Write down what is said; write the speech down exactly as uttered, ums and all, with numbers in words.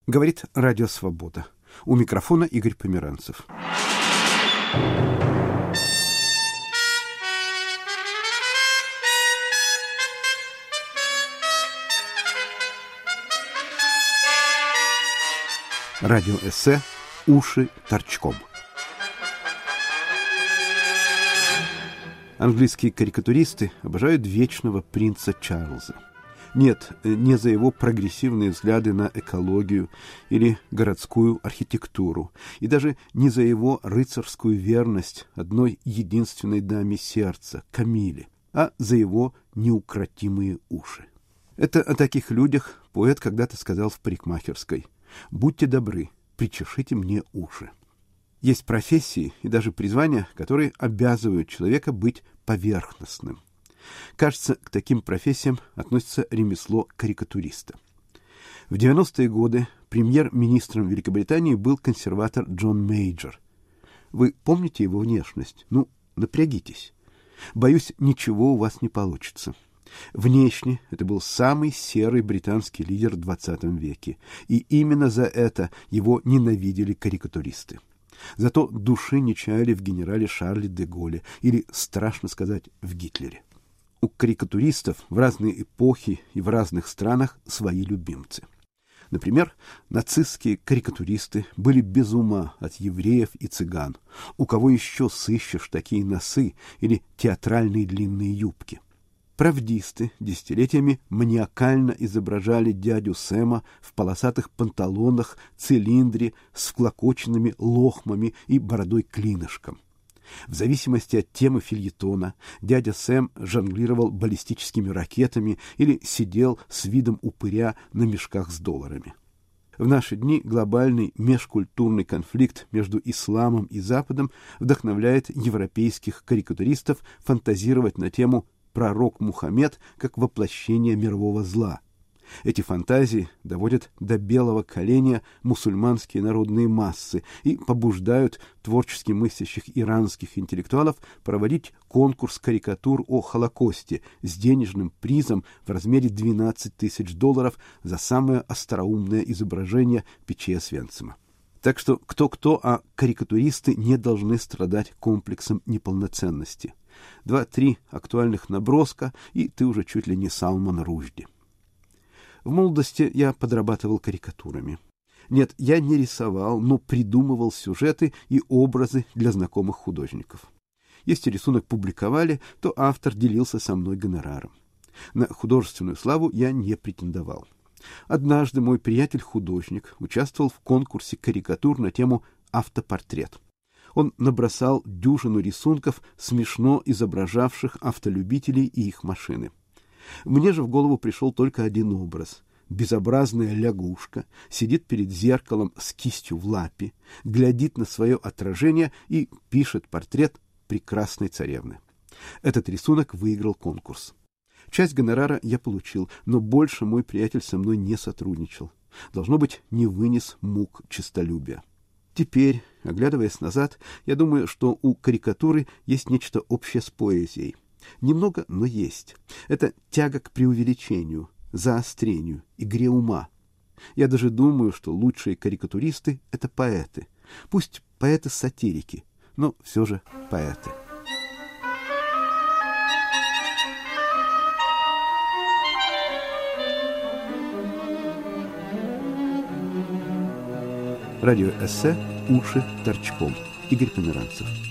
Говорит Радио Свобода. У микрофона Игорь Померанцев. Радиоэссе «Уши торчком». Английские карикатуристы обожают вечного принца Чарльза. Нет, не за его прогрессивные взгляды на экологию или городскую архитектуру, и даже не за его рыцарскую верность одной единственной даме сердца, Камиле, а за его неукротимые уши. Это о таких людях поэт когда-то сказал в парикмахерской: «Будьте добры, причешите мне уши». Есть профессии и даже призвания, которые обязывают человека быть поверхностным. Кажется, к таким профессиям относится ремесло карикатуриста. В девяностые годы премьер-министром Великобритании был консерватор Джон Мейджор. Вы помните его внешность? Ну, напрягитесь. Боюсь, ничего у вас не получится. Внешне это был самый серый британский лидер в двадцатом веке, и именно за это его ненавидели карикатуристы. Зато души не чаяли в генерале Шарле де Голле или, страшно сказать, в Гитлере. У карикатуристов в разные эпохи и в разных странах свои любимцы. Например, нацистские карикатуристы были без ума от евреев и цыган. У кого еще сыщешь такие носы или театральные длинные юбки? Правдисты десятилетиями маниакально изображали дядю Сэма в полосатых панталонах, цилиндре с вклокоченными лохмами и бородой-клинышком. В зависимости от темы фельетона дядя Сэм жонглировал баллистическими ракетами или сидел с видом упыря на мешках с долларами. В наши дни глобальный межкультурный конфликт между исламом и Западом вдохновляет европейских карикатуристов фантазировать на тему «Пророк Мухаммед как воплощение мирового зла». Эти фантазии доводят до белого коленя мусульманские народные массы и побуждают творчески мыслящих иранских интеллектуалов проводить конкурс карикатур о Холокосте с денежным призом в размере двенадцать тысяч долларов за самое остроумное изображение печи Освенцима. Так что кто-кто, а карикатуристы не должны страдать комплексом неполноценности. Два-три актуальных наброска, и ты уже чуть ли не Салман Ружди. В молодости я подрабатывал карикатурами. Нет, я не рисовал, но придумывал сюжеты и образы для знакомых художников. Если рисунок публиковали, то автор делился со мной гонораром. На художественную славу я не претендовал. Однажды мой приятель-художник участвовал в конкурсе карикатур на тему «Автопортрет». Он набросал дюжину рисунков, смешно изображавших автолюбителей и их машины. Мне же в голову пришел только один образ. Безобразная лягушка сидит перед зеркалом с кистью в лапе, глядит на свое отражение и пишет портрет прекрасной царевны. Этот рисунок выиграл конкурс. Часть гонорара я получил, но больше мой приятель со мной не сотрудничал. Должно быть, не вынес мук честолюбия. Теперь, оглядываясь назад, я думаю, что у карикатуры есть нечто общее с поэзией. Немного, но есть. Это тяга к преувеличению, заострению, игре ума. Я даже думаю, что лучшие карикатуристы — это поэты. Пусть поэты-сатирики, но все же поэты. Радиоэссе «Уши торчком». Игорь Померанцев.